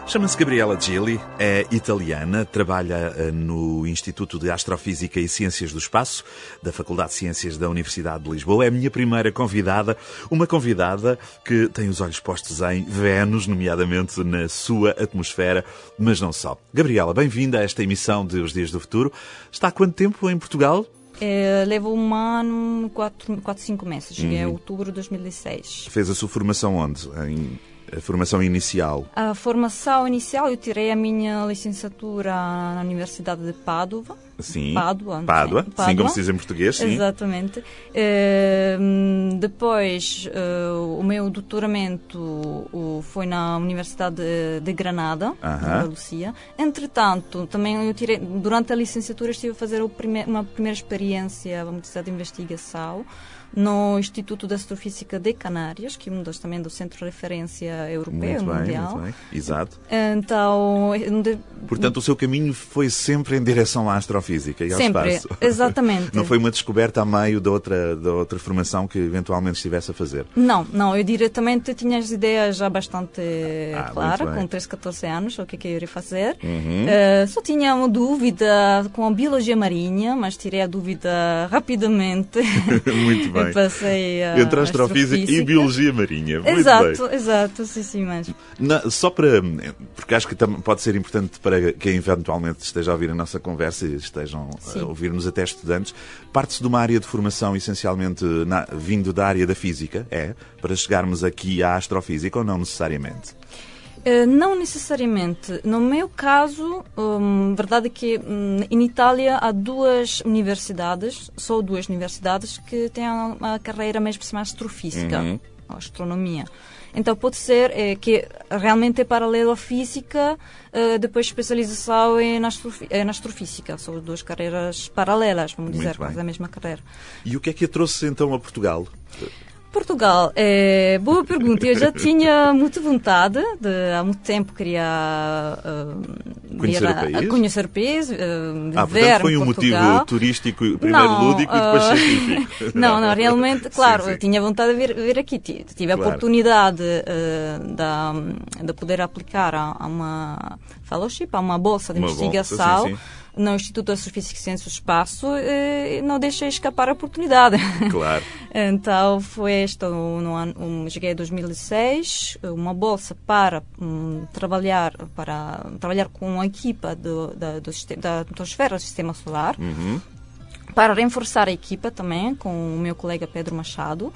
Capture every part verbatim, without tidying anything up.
Chama-se Gabriela Gili, é italiana, trabalha no Instituto de Astrofísica e Ciências do Espaço, da Faculdade de Ciências da Universidade de Lisboa. É a minha primeira convidada, uma convidada que tem os olhos postos em Vênus, nomeadamente na sua atmosfera, mas não só. Gabriela, bem-vinda a esta emissão de Os Dias do Futuro. Está há quanto tempo em Portugal? É, levo um ano, quatro, quatro cinco meses. Cheguei em Uhum. outubro de dois mil e dezesseis. Fez a sua formação onde? Em... A formação inicial? A formação inicial, eu tirei a minha licenciatura na Universidade de Padova. Sim. Pádua. Pádua. Sim, Sim, como se diz em português. Sim. Exatamente. Eh, depois, eh, o meu doutoramento uh, foi na Universidade de, de Granada, Uh-huh. na Lucia. Entretanto, também eu tirei, durante a licenciatura estive a fazer o prime, uma primeira experiência, vamos dizer, de investigação no Instituto de Astrofísica de Canárias, que é um dos, também do Centro de Referência Europeu, Muito bem, Mundial. muito bem. Exato. Então, de, Portanto, o seu caminho foi sempre em direção à astrofísica e ao sempre, espaço. exatamente. Não foi uma descoberta a meio da outra, da outra formação que eventualmente estivesse a fazer? Não, não, eu diretamente tinha as ideias já bastante Ah, claras, muito bem. com treze, catorze anos, o que é que eu iria fazer. Uhum. Eh, só tinha uma dúvida com a biologia marinha, mas tirei a dúvida rapidamente. Muito bem. Eu passei a Entre a astrofísica e biologia marinha. Muito Exato, bem. exato, sim, sim, mas... Na- só para... Porque acho que tam- pode ser importante para quem eventualmente esteja a ouvir a nossa conversa e estejam Sim. a ouvir-nos até estudantes. Parte-se de uma área de formação essencialmente na- vindo da área da física, é? Para chegarmos aqui à astrofísica ou não necessariamente? Uh, não necessariamente. No meu caso, hum, verdade é que hum, em Itália há duas universidades, só duas universidades, que têm a, a carreira mesmo se chama astrofísica, Uhum. ou astronomia. Então pode ser é, que realmente é paralelo à física, uh, depois especialização é na, astrofi é na astrofísica. São duas carreiras paralelas, vamos Muito dizer, bem. quase a mesma carreira. E o que é que a trouxe então a Portugal? Portugal, é, boa pergunta. Eu já tinha muita vontade, de, há muito tempo queria uh, Conhecer ir o a, país? a conhecer o país, uh, de Ah, ver portanto foi um Portugal. motivo turístico, primeiro Não, lúdico e depois uh, científico. Não, não, realmente, claro, Sim, sim. eu tinha vontade de vir, vir aqui. Tive tive a Claro. oportunidade uh, de, de poder aplicar a, a uma fellowship, a uma bolsa de Uma bolsa, investigação. sim, sim. No Instituto de Astrofísica e Ciências do Espaço, e não deixei escapar a oportunidade. Claro. Então, foi esta, no ano, um, cheguei em dois mil e seis, uma bolsa para um, trabalhar, para trabalhar com uma equipa do, da, do, sistema- da atmosfera do Sistema Solar, Uhum. para reforçar a equipa também, com o meu colega Pedro Machado.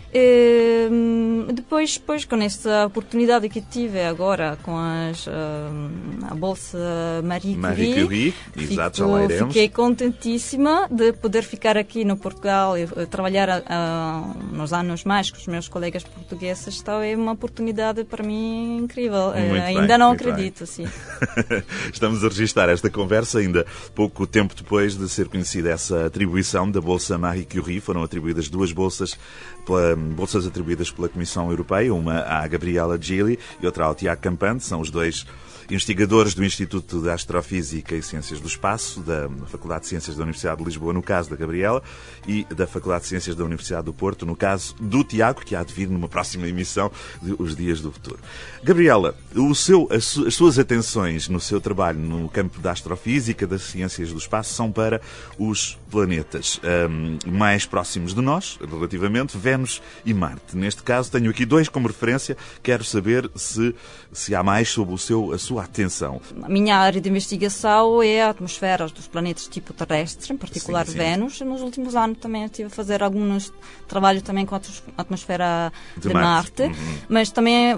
E, hum, depois, depois, com esta oportunidade que tive agora com as, hum, a Bolsa Marie Curie, Marie Curie, exato, já lá fico- iremos. fiquei contentíssima de poder ficar aqui no Portugal e eh, trabalhar ah, nos anos mais com os meus colegas portugueses. Então é uma oportunidade para mim incrível. Eh, Muito ainda bem, não muito bem. acredito, sim. Estamos a registrar esta conversa ainda pouco tempo depois de ser conhecida essa atribuição da Bolsa Marie Curie. Foram atribuídas duas bolsas, pela, bolsas atribuídas pela Comissão Europeia, uma à Gabriela Gili e outra ao Tiago Campante. São os dois investigadores do Instituto de Astrofísica e Ciências do Espaço, da Faculdade de Ciências da Universidade de Lisboa, no caso da Gabriela, e da Faculdade de Ciências da Universidade do Porto, no caso do Tiago, que há de vir numa próxima emissão de Os Dias do Futuro. Gabriela, o seu, as, su- as suas atenções no seu trabalho no campo da astrofísica, das ciências do espaço, são para os planetas hum, mais próximos de nós, relativamente, Vênus e Marte. Neste caso, tenho aqui dois como referência. Quero saber se, se há mais sobre o seu, a sua atenção. A minha área de investigação é a atmosfera dos planetas tipo terrestre, em particular Sim, sim. Vênus. Nos últimos anos também estive a fazer alguns trabalhos também com a atmos- atmosfera De de, Marte. Marte, Uhum. mas também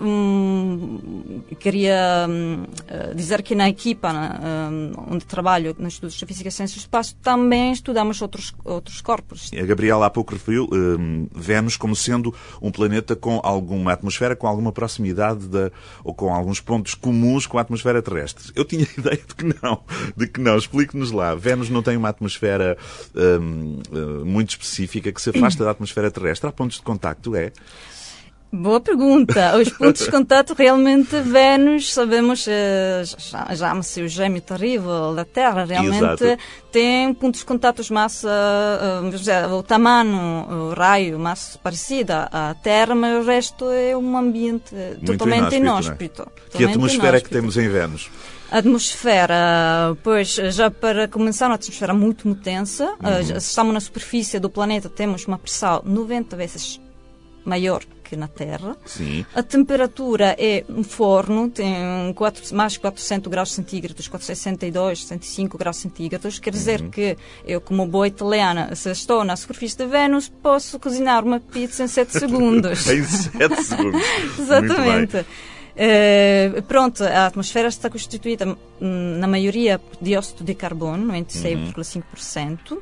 hum, queria hum, eh, dizer que na equipa na, hum, onde trabalho, no Instituto de Física e Ciências do Espaço, também estudamos outros, outros corpos. A Gabriela há pouco referiu hum, Vênus como sendo um planeta com alguma atmosfera, com alguma proximidade da, ou com alguns pontos comuns com a atmosfera terrestre. Eu tinha a ideia de que não. De que não. Explique-nos lá. Vênus não tem uma atmosfera hum, hum, muito específica que se afasta da atmosfera terrestre. Há pontos de contacto, é? Boa pergunta. Os pontos de contato realmente, Vênus, sabemos, chama-se o gêmeo terrível da Terra, realmente Exato. Tem pontos de contato massa, o tamanho, o raio, mais parecido à Terra, mas o resto é um ambiente muito totalmente inóspito. inóspito é? Que atmosfera é que temos em Vênus? A atmosfera, pois, já para começar, uma atmosfera muito, muito densa. Uhum. Se estamos na superfície do planeta, temos uma pressão noventa vezes maior que na Terra. Sim. A temperatura é um forno, tem quatro, mais quatrocentos graus centígrados, quatrocentos e sessenta e dois, sessenta e cinco graus centígrados. Quer dizer uhum. que eu, como boa italiana, se estou na superfície de Vênus, posso cozinhar uma pizza em sete segundos. Em sete segundos. Exatamente. Uh, pronto, a atmosfera está constituída, na maioria, por dióxido de carbono, noventa e seis vírgula cinco por cento.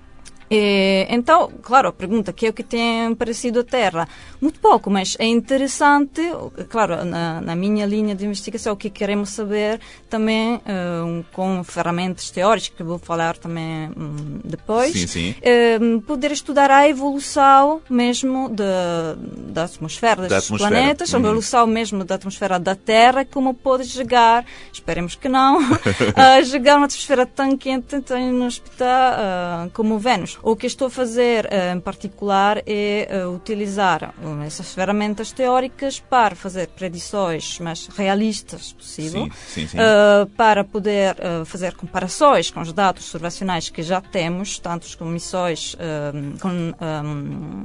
E, então, claro, a pergunta que é o que tem parecido a Terra? Muito pouco, mas é interessante, claro, na, na minha linha de investigação, o que queremos saber também, uh, com ferramentas teóricas, que vou falar também um, depois, sim, sim. Uh, poder estudar a evolução mesmo de, da atmosfera dos da atmosfera. planetas, uhum. a evolução mesmo da atmosfera da Terra, como pode chegar, esperemos que não, a chegar a uma atmosfera tão quente, tão inóspita uh, como Vênus. O que estou a fazer uh, em particular é uh, utilizar uh, essas ferramentas teóricas para fazer predições mais realistas possível, sim, sim, sim. Uh, para poder uh, fazer comparações com os dados observacionais que já temos, tanto com missões, uh, com um,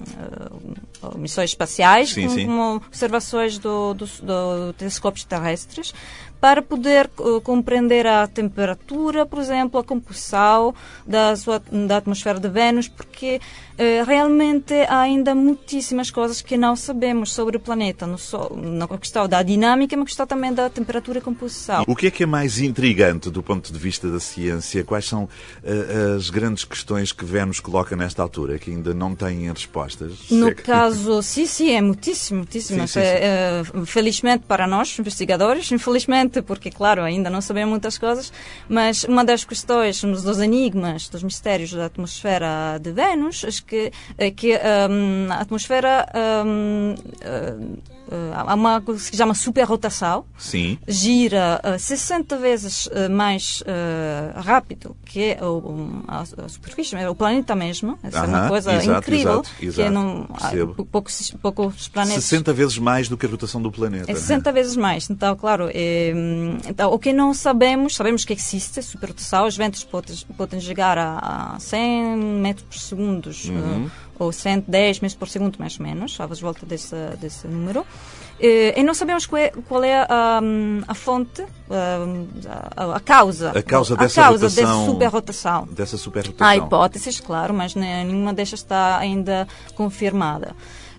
uh, missões espaciais, sim, como, sim. como observações do, do, do telescópios terrestres, para poder uh, compreender a temperatura, por exemplo, a composição da, sua, da atmosfera de Vênus, porque uh, realmente há ainda muitíssimas coisas que não sabemos sobre o planeta, não só na questão da dinâmica, mas questão também da temperatura e composição. O que é que é mais intrigante do ponto de vista da ciência? Quais são uh, as grandes questões que Vênus coloca nesta altura, que ainda não têm respostas? No é que... caso, sim, sim, é muitíssimo, muitíssimo. Sim, sim, sim. Uh, felizmente para nós, investigadores, infelizmente, porque, claro, ainda não sabemos muitas coisas, mas uma das questões, um dos enigmas, dos mistérios da atmosfera de Vênus, é que, é que um, a atmosfera um, uh, uh, há uma coisa que se chama superrotação. Sim. Gira uh, sessenta vezes uh, mais uh, rápido que o, um, a, a superfície, o planeta mesmo. Essa uh-huh, é uma coisa exato, incrível. Exato, que exato, não, há poucos, poucos planetas. sessenta vezes mais do que a rotação do planeta. É sessenta né? vezes mais. Então, claro, é, então, o que não sabemos, sabemos que existe superrotação, os ventos podem, podem chegar a, a cem metros por segundo, uhum. uh, ou cento e dez metros por segundo, mais ou menos, à volta desse, desse número. E, e não sabemos qual é, qual é a, a fonte, a, a causa, a causa dessa a causa rotação, dessa superrotação. Dessa superrotação. Há hipóteses, claro, mas nenhuma destas está ainda confirmada.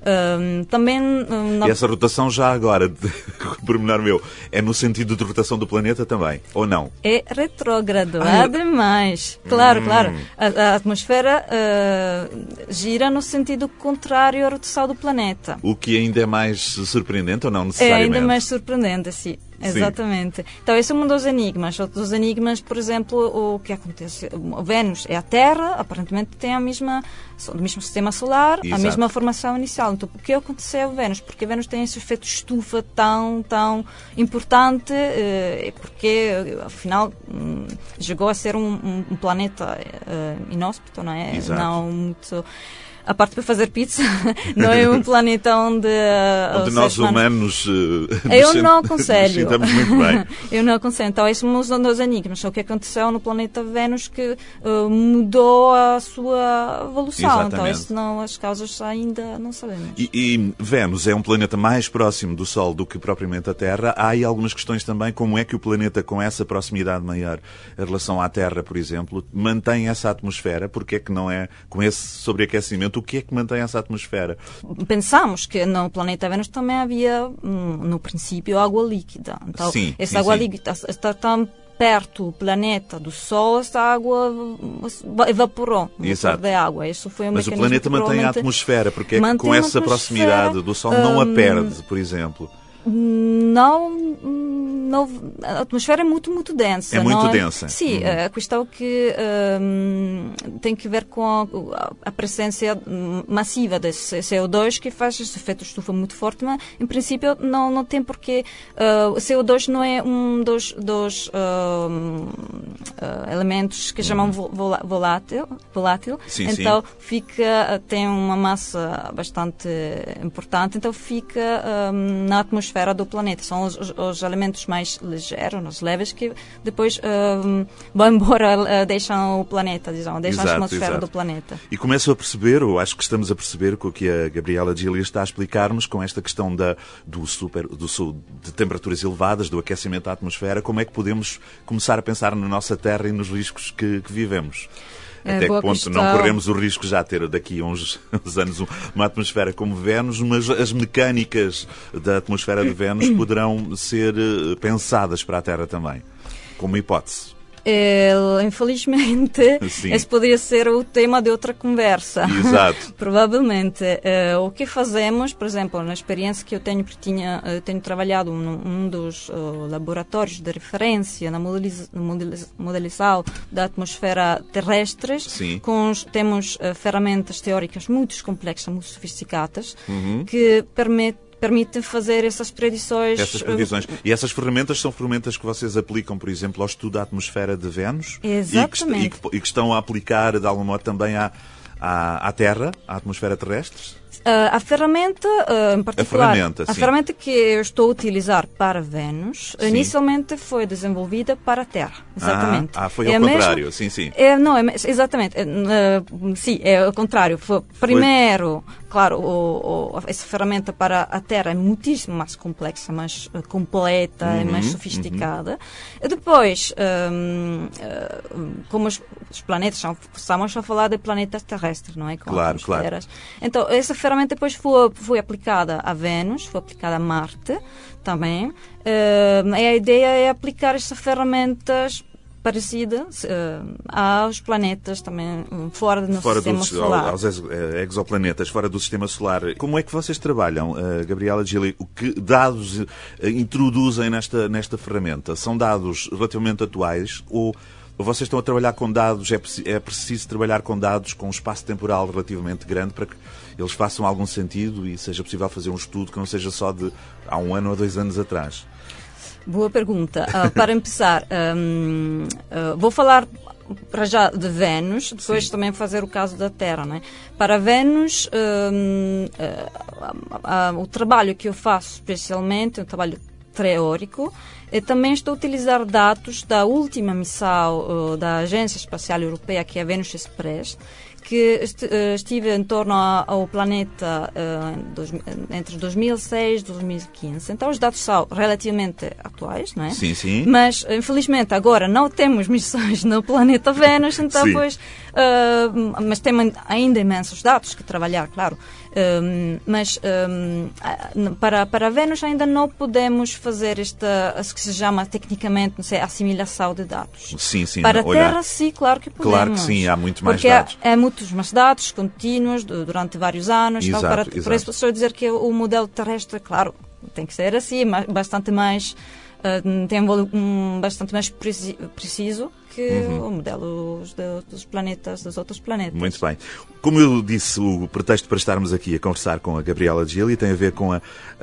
Um, também um, na... E essa rotação já agora, pormenor meu, é no sentido de rotação do planeta também, ou não? É retrógrado, ah, demais. Claro, hum. claro. A, a atmosfera uh, gira no sentido contrário à rotação do planeta. O que ainda é mais surpreendente ou não necessariamente? É ainda mais surpreendente, sim. Exatamente. Sim. Então, esse é um dos enigmas. Outros enigmas, por exemplo, o que acontece? O Vênus é a Terra, aparentemente tem a mesma, o mesmo sistema solar, Exato. a mesma formação inicial. Então, o que aconteceu a Vênus? Porque a Vênus tem esse efeito estufa tão, tão importante, eh, porque, afinal, hum, chegou a ser um, um, um planeta eh, inóspito, não é? Exato. Não muito... A parte para fazer pizza, não é um planeta onde... Uh, onde nós humanos... Uh, eu não aconselho. Estamos muito bem. Eu não aconselho. Então, esses são dois enigmas. O que aconteceu no planeta Vênus que uh, mudou a sua evolução. Exatamente. Então, isso não, as causas ainda não sabemos. E, e Vênus é um planeta mais próximo do Sol do que propriamente a Terra. Há aí algumas questões também. Como é que o planeta, com essa proximidade maior em relação à Terra, por exemplo, mantém essa atmosfera? Porque é que não é com esse sobreaquecimento? O que é que mantém essa atmosfera? Pensamos que no planeta Vênus também havia, no princípio, água líquida. Então, sim, essa sim, água sim. líquida está tão perto do planeta do Sol, essa água evaporou da água. Isso foi um Mas o mecanismo planeta mantém a atmosfera, porque é que com essa proximidade do Sol não a perde, por exemplo? Não, não, a atmosfera é muito, muito densa. É muito não é? densa. Sim, uhum. A questão que um, tem que ver com a, a presença massiva desse C O dois que faz esse efeito de estufa muito forte, mas em princípio não, não tem porque uh, o C O dois não é um dos, dos uh, uh, elementos que chamam vol volátil, volátil. Sim, então sim. fica, tem uma massa bastante importante, então fica um, na atmosfera do planeta. São os, os elementos mais ligeiros, os leves, que depois um, vão embora, uh, deixam o planeta, digamos, deixam exato, a atmosfera exato. do planeta. E começo a perceber, ou acho que estamos a perceber, com o que a Gabriela Gili está a explicar-nos, com esta questão da, do super, do, de temperaturas elevadas, do aquecimento da atmosfera, como é que podemos começar a pensar na nossa Terra e nos riscos que, que vivemos. É, até que ponto questão. Não corremos o risco já de ter daqui a uns, uns anos uma atmosfera como Vênus, mas as mecânicas da atmosfera de Vênus poderão ser pensadas para a Terra também, como hipótese. É, infelizmente, Sim. esse poderia ser o tema de outra conversa. Exato. Provavelmente. Uh, o que fazemos, por exemplo, na experiência que eu tenho, porque tinha, uh, tenho trabalhado num um dos uh, laboratórios de referência na modeliza, modeliza, modelização da atmosfera terrestre, com os, temos uh, ferramentas teóricas muito complexas, muito sofisticadas, uhum. que permitem permite fazer essas predições. Essas predições. E essas ferramentas são ferramentas que vocês aplicam, por exemplo, ao estudo da atmosfera de Vênus? Exatamente. E que, e que, e que estão a aplicar, de algum modo, também à, à, à Terra, à atmosfera terrestre? Uh, a ferramenta, uh, em particular, a ferramenta, a ferramenta que eu estou a utilizar para Vênus, sim. inicialmente foi desenvolvida para a Terra. Exatamente. Ah, ah foi ao é contrário, mesmo, sim, sim. É, não, é, exatamente. É, uh, sim, é ao contrário. Foi, primeiro, foi... claro, o, o, essa ferramenta para a Terra é muitíssimo mais complexa, mais uh, completa uhum, e mais sofisticada. Uhum. E depois, um, uh, como os, os planetas, estamos a falar de planetas terrestres, não é? Com claro, claro. Então, essa ferramenta depois foi, foi aplicada a Vênus, foi aplicada a Marte também. Uh, e a ideia é aplicar estas ferramentas parecidas uh, aos planetas também fora do nosso fora sistema do, solar. Aos exoplanetas, fora do sistema solar. Como é que vocês trabalham, uh, Gabriela Gili? O que dados uh, introduzem nesta, nesta ferramenta? São dados relativamente atuais ou Ou vocês estão a trabalhar com dados, é, é preciso trabalhar com dados com um espaço temporal relativamente grande para que eles façam algum sentido e seja possível fazer um estudo que não seja só de há um ano ou dois anos atrás? Boa pergunta. Uh, para começar, um, uh, vou falar para já de Vênus, depois Sim. também fazer o caso da Terra, né? Para Vênus, um, uh, uh, uh, o trabalho que eu faço especialmente é um trabalho teórico. Eu também estou a utilizar dados da última missão uh, da Agência Espacial Europeia, que é a Venus Express, que est uh, estive em torno a, ao planeta uh, dos, entre dois mil e seis e dois mil e quinze. Então os dados são relativamente atuais, não é? Sim, sim. Mas, infelizmente, agora não temos missões no planeta Vênus, então, pois, uh, mas temos ainda imensos dados que trabalhar, claro. Um, mas um, para, para Vênus ainda não podemos fazer esta, o que se chama tecnicamente, não sei, assimilação de dados. Sim, sim. Para a olhar. Terra, sim, claro que podemos. Claro que sim, há muito mais porque dados. Há, há muitos mais dados contínuos durante vários anos. Exato, então, para, exato. por isso, estou a dizer que o modelo terrestre, claro, tem que ser assim, bastante mais, uh, tem um bastante mais preciso que uhum. o modelo dos, dos planetas, dos outros planetas. Muito bem. Como eu disse, o pretexto para estarmos aqui a conversar com a Gabriela Gili tem a ver com a,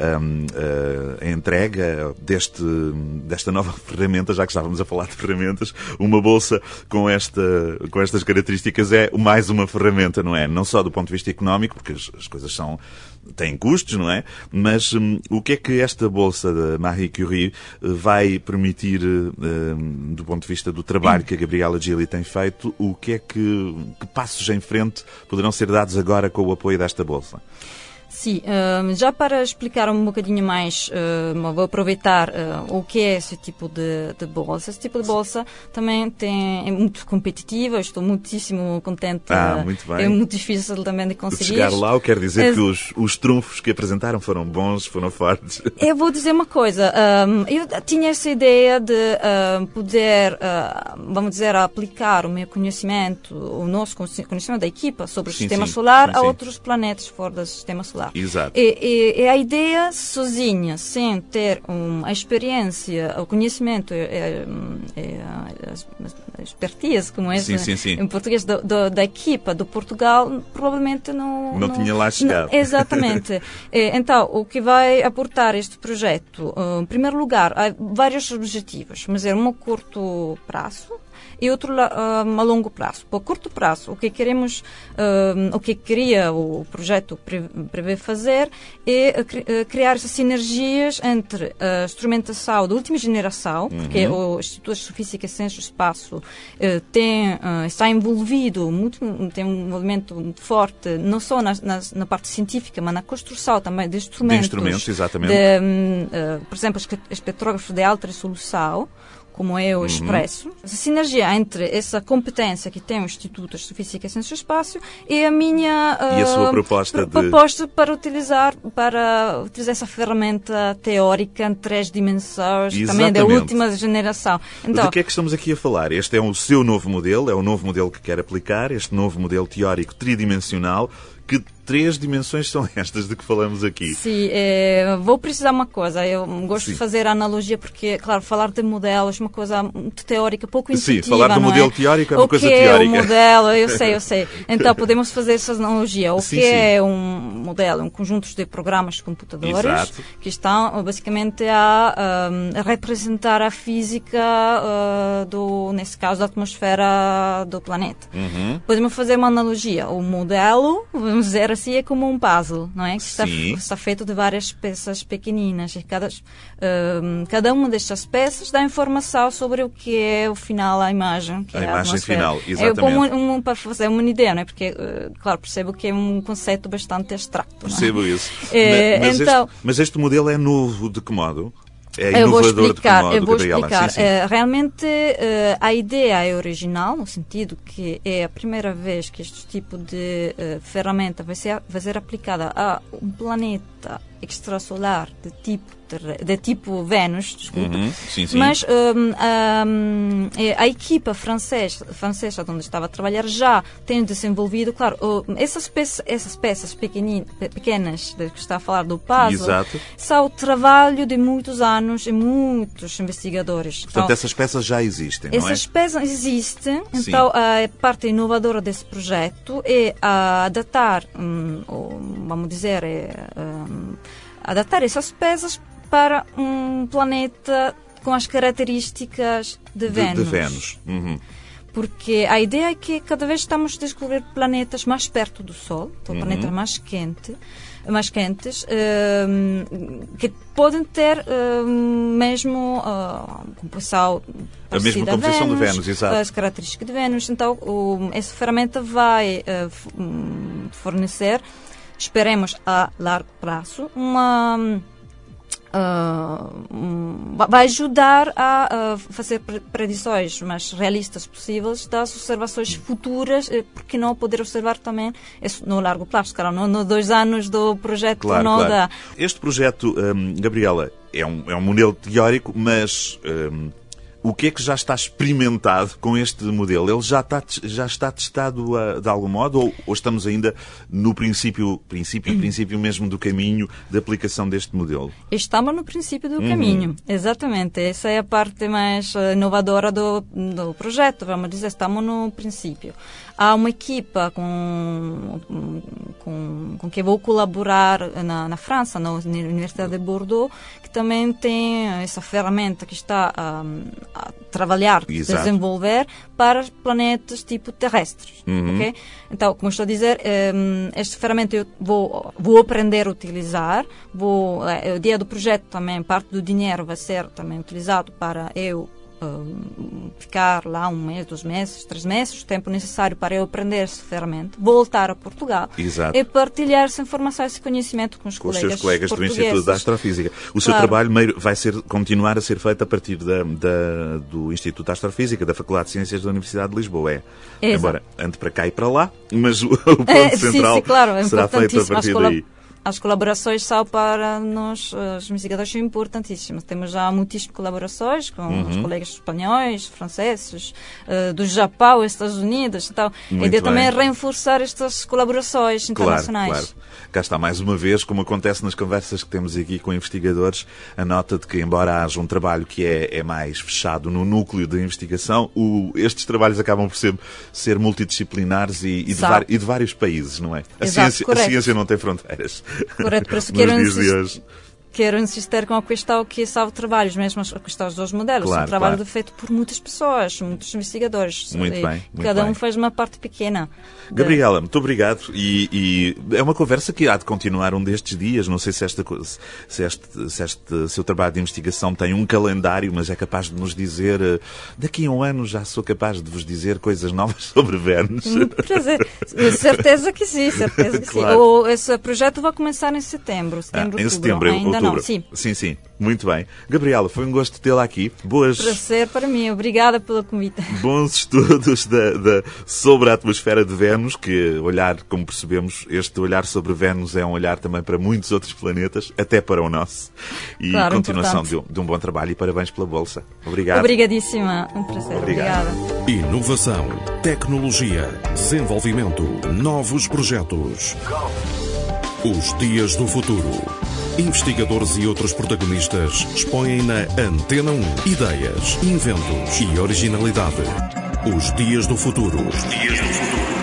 a, a entrega deste, desta nova ferramenta, já que estávamos a falar de ferramentas. Uma bolsa com, esta, com estas características é mais uma ferramenta, não é? Não só do ponto de vista económico, porque as, as coisas são, têm custos, não é? Mas um, o que é que esta bolsa da Marie Curie vai permitir, um, do ponto de vista do trabalho que a Gabriela Gili tem feito, o que é que, que passos em frente poderão ser dados agora com o apoio desta bolsa? Sim, uh, já para explicar um bocadinho mais, uh, vou aproveitar uh, o que é esse tipo de, de bolsa. Esse tipo de bolsa também tem, é muito competitiva, eu estou muitíssimo contente. Ah, muito bem. É muito difícil também de conseguir. De chegar lá, eu quero dizer é... que os, os trunfos que apresentaram foram bons, foram fortes. Eu vou dizer uma coisa, um, eu tinha essa ideia de uh, poder, uh, vamos dizer, aplicar o meu conhecimento, o nosso conhecimento da equipa sobre o sim, sistema sim, solar sim, a sim. outros planetas fora do sistema solar. particular. Exato. E, e, e a ideia sozinha, sem ter um, a experiência, o conhecimento, é, é, a expertise, como é sim, sim, sim. em português, do, do, da equipa do Portugal, provavelmente não... Não, não tinha lá chegado. Não, exatamente. Então, o que vai aportar este projeto? Em primeiro lugar, há vários objetivos, mas é um curto prazo e outro a longo prazo. Por curto prazo, o que queremos, uh, o que queria o projeto prevê fazer é criar essas sinergias entre a instrumentação de última geração, uhum. porque o Instituto de Astrofísica e Ciências do Espaço uh, tem, uh, está envolvido, muito, tem um envolvimento muito forte, não só na, na, na parte científica, mas na construção também de instrumentos. De instrumentos, exatamente. De, um, uh, por exemplo, espectrógrafos de alta resolução, como é o Expresso. Uhum. Essa sinergia entre essa competência que tem o Instituto de Astrofísica e Ciências do Espaço e a minha uh, e a sua proposta, de... proposta para utilizar para utilizar essa ferramenta teórica em três dimensões, exatamente. Também da última geração. Então, de que é que estamos aqui a falar? Este é o seu novo modelo, é o novo modelo que quer aplicar, este novo modelo teórico tridimensional. Que três dimensões são estas de que falamos aqui? Sim, é, vou precisar uma coisa. Eu gosto Sim. de fazer a analogia porque, claro, falar de modelos é uma coisa muito teórica, pouco intuitiva. Sim, falar do modelo é? teórico é uma o coisa que teórica. É o modelo, eu sei, eu sei. Então, podemos fazer essa analogia. O sim, que sim. é um modelo? Um conjunto de programas de computadores Exato. que estão, basicamente, a, a representar a física, uh, do, nesse caso, da atmosfera do planeta. Uhum. Podemos fazer uma analogia. O modelo, vamos dizer assim, é como um puzzle, não é? Que está, está feito de várias peças pequeninas. E cada, uh, cada uma destas peças dá informação sobre o que é o final, a imagem. Que a é imagem a atmosfera. final, exatamente. É como um, um, para fazer uma ideia, não é? Porque, uh, claro, percebo que é um conceito bastante abstrato. Percebo isso. É, mas, mas, então, este, mas este modelo é novo de que modo? É eu vou inovador explicar, de que modo, eu vou Gabriela? explicar. Sim, sim. Uh, realmente uh, a ideia é original, no sentido que é a primeira vez que este tipo de uh, ferramenta vai ser, vai ser aplicada a um planeta extrasolar de tipo de tipo Vênus, desculpa. Uhum, sim, sim. Mas um, um, a equipa francesa, francesa onde estava a trabalhar já tem desenvolvido, claro, uh, essas peças, essas peças pequenas de que está a falar do puzzle, Exato. são o trabalho de muitos anos e muitos investigadores. Portanto, então, essas peças já existem, não é? Essas peças existem, Sim. então a parte inovadora desse projeto é adaptar, um, vamos dizer, é, um, adaptar essas peças para um planeta com as características de, de Vênus. De Vênus. Uhum. Porque a ideia é que cada vez estamos a descobrir planetas mais perto do Sol, então uhum. planetas mais quentes, mais quentes, um, que podem ter um, mesmo uh, composição a mesma composição Vênus, de Vênus, exato. As características de Vênus. Então, o, essa ferramenta vai uh, fornecer, esperemos a largo prazo, uma Uh, um, vai ajudar a uh, fazer predições mais realistas possíveis das observações futuras, porque não poder observar também no largo prazo, claro, no, no dois anos do projeto claro, não claro. dá. Este projeto, um, Gabriela, é um, é um modelo teórico, mas um, o que é que já está experimentado com este modelo? Ele já está, já está testado uh, de algum modo ou, ou estamos ainda no princípio, princípio, princípio mesmo do caminho de aplicação deste modelo? Estamos no princípio do uhum. caminho, exatamente. Essa é a parte mais inovadora do, do projeto, vamos dizer, estamos no princípio. Há uma equipa com, com, com que vou colaborar na, na França, na Universidade de Bordeaux, que também tem essa ferramenta que está a, a trabalhar, Exato. desenvolver para planetas tipo terrestres. Uhum. Okay? Então, como estou a dizer, um, esta ferramenta eu vou, vou aprender a utilizar. Vou, é, o dia do projeto também, parte do dinheiro vai ser também utilizado para eu Uh, ficar lá um mês, dois meses, três meses, o tempo necessário para eu aprender essa ferramenta, voltar a Portugal Exato. e partilhar essa informação, esse conhecimento com os com colegas os seus colegas do Instituto da Astrofísica. O seu claro. trabalho vai ser, continuar a ser feito a partir da, da, do Instituto da Astrofísica, da Faculdade de Ciências da Universidade de Lisboa. É. Exato. Embora ande para cá e para lá, mas o, o ponto é, central sim, sim, claro, é será feito a partir daí. as colaborações são para nós, os investigadores, são importantíssimas. Temos já muitíssimas colaborações com uhum. os colegas espanhóis, franceses, uh, do Japão, Estados Unidos. Então, a ideia também é reforçar estas colaborações internacionais. Claro, claro. Cá está, mais uma vez, como acontece nas conversas que temos aqui com investigadores, a nota de que, embora haja um trabalho que é, é mais fechado no núcleo da investigação, o, estes trabalhos acabam por ser, ser multidisciplinares e, e, de var, e de vários países, não é? A, Exato, ciência, a ciência não tem fronteiras. Correto, por isso quero insistir, quero insistir com a questão que são trabalhos, mesmo a questão dos dois modelos, claro, são trabalho claro. feito por muitas pessoas, muitos investigadores. Muito bem, muito cada bem. um faz uma parte pequena. Gabriela, muito obrigado. E, e é uma conversa que há de continuar um destes dias. Não sei se, esta, se, este, se este seu trabalho de investigação tem um calendário, mas é capaz de nos dizer, daqui a um ano já sou capaz de vos dizer coisas novas sobre Vênus. Prazer. Certeza que sim, certeza que claro. sim. O, esse projeto vai começar em setembro, setembro, ah, em outubro. setembro, Ainda outubro. não, sim. Sim, sim. Muito bem. Gabriela, foi um gosto tê-la aqui. Boas... Prazer para mim. Obrigada pelo convite. Bons estudos da, da, sobre a atmosfera de Vênus, que olhar, como percebemos, este olhar sobre Vênus é um olhar também para muitos outros planetas, até para o nosso. E claro, continuação de um, de um bom trabalho e parabéns pela Bolsa. Obrigado. Obrigadíssima. Um prazer. Obrigado. Obrigada. Inovação, tecnologia, desenvolvimento, novos projetos. Os Dias do Futuro. Investigadores e outros protagonistas expõem na Antena um ideias, inventos e originalidade. Os Dias do Futuro. Os Dias do Futuro.